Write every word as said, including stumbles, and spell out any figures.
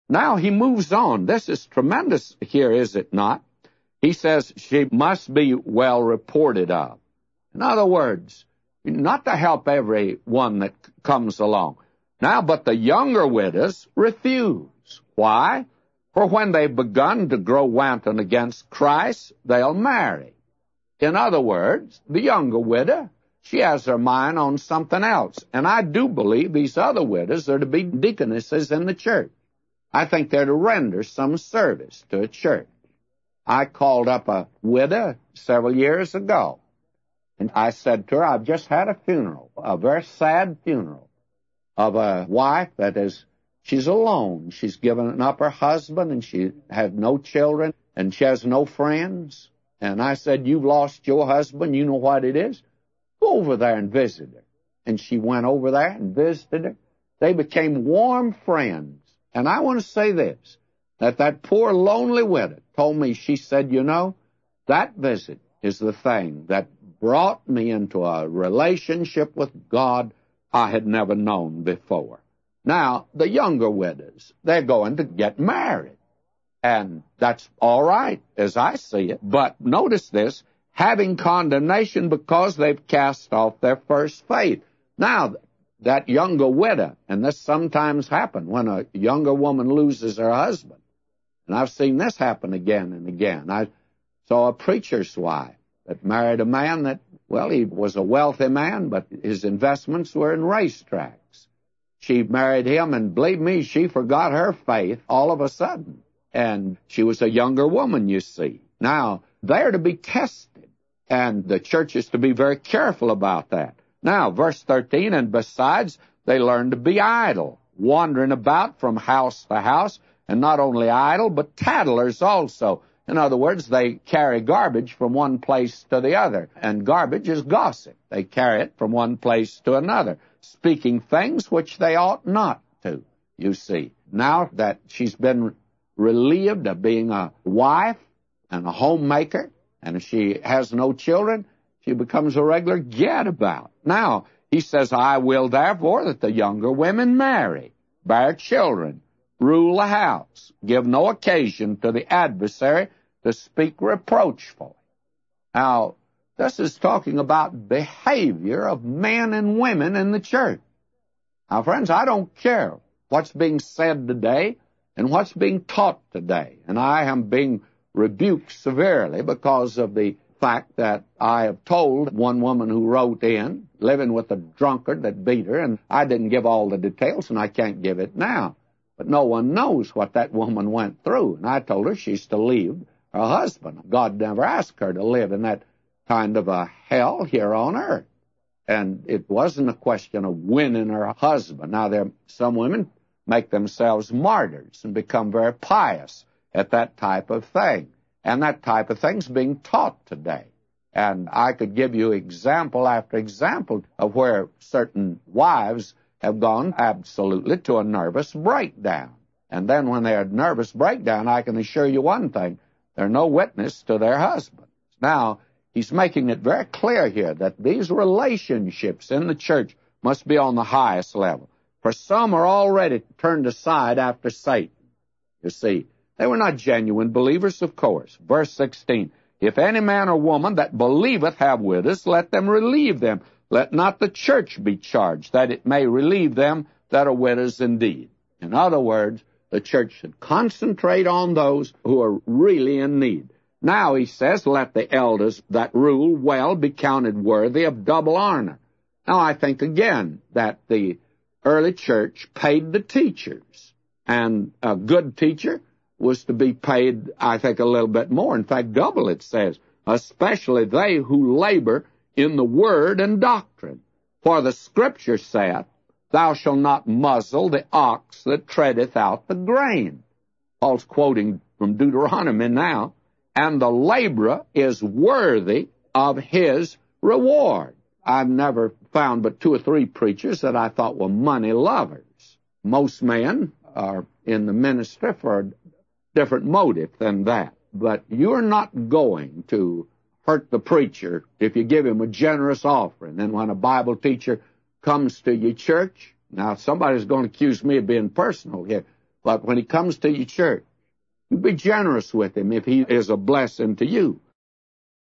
Now he moves on. This is tremendous here, is it not? He says she must be well reported of. In other words, not to help every one that comes along. Now, but the younger widows refuse. Why? For when they've begun to grow wanton against Christ, they'll marry. In other words, the younger widow, she has her mind on something else. And I do believe these other widows are to be deaconesses in the church. I think they're to render some service to a church. I called up a widow several years ago, and I said to her, I've just had a funeral, a very sad funeral, of a wife that is, she's alone. She's given up her husband, and she has no children, and she has no friends. And I said, you've lost your husband. You know what it is. Go over there and visit her. And she went over there and visited her. They became warm friends. And I want to say this, that that poor lonely widow told me, she said, you know, that visit is the thing that brought me into a relationship with God I had never known before. Now, the younger widows, they're going to get married. And that's all right, as I see it. But notice this, having condemnation because they've cast off their first faith. Now, that younger widow, and this sometimes happens when a younger woman loses her husband. And I've seen this happen again and again. I saw a preacher's wife that married a man that, well, he was a wealthy man, but his investments were in racetracks. She married him, and believe me, she forgot her faith all of a sudden. And she was a younger woman, you see. Now, they're to be tested, and the church is to be very careful about that. Now, verse thirteen, and besides, they learn to be idle, wandering about from house to house, and not only idle, but tattlers also. In other words, they carry garbage from one place to the other, and garbage is gossip. They carry it from one place to another, speaking things which they ought not to, you see. Now that she's been relieved of being a wife and a homemaker, and if she has no children, she becomes a regular gadabout. Now, he says, I will therefore that the younger women marry, bear children, rule the house, give no occasion to the adversary to speak reproachfully. Now, this is talking about behavior of men and women in the church. Now, friends, I don't care what's being said today and what's being taught today. And I am being rebuked severely because of the fact that I have told one woman who wrote in, living with a drunkard that beat her, and I didn't give all the details, and I can't give it now. But no one knows what that woman went through. And I told her she's to leave her husband. God never asked her to live in that kind of a hell here on earth. And it wasn't a question of winning her husband. Now, there some women make themselves martyrs and become very pious at that type of thing. And that type of thing's being taught today. And I could give you example after example of where certain wives have gone absolutely to a nervous breakdown. And then when they're a nervous breakdown, I can assure you one thing, they're no witness to their husbands. Now, he's making it very clear here that these relationships in the church must be on the highest level. For some are already turned aside after Satan. You see, they were not genuine believers, of course. Verse sixteen, if any man or woman that believeth have widows, let them relieve them. Let not the church be charged, that it may relieve them that are widows indeed. In other words, the church should concentrate on those who are really in need. Now, he says, let the elders that rule well be counted worthy of double honor. Now, I think again that the early church paid the teachers, and a good teacher was to be paid, I think, a little bit more. In fact, double, it says, especially they who labor in the word and doctrine. For the Scripture saith, thou shalt not muzzle the ox that treadeth out the grain. Paul's quoting from Deuteronomy now. And the laborer is worthy of his reward. I've never found but two or three preachers that I thought were money lovers. Most men are in the ministry for a different motive than that. But you're not going to hurt the preacher if you give him a generous offering. And when a Bible teacher comes to your church, now somebody's going to accuse me of being personal here, But when he comes to your church, you be generous with him if he is a blessing to you.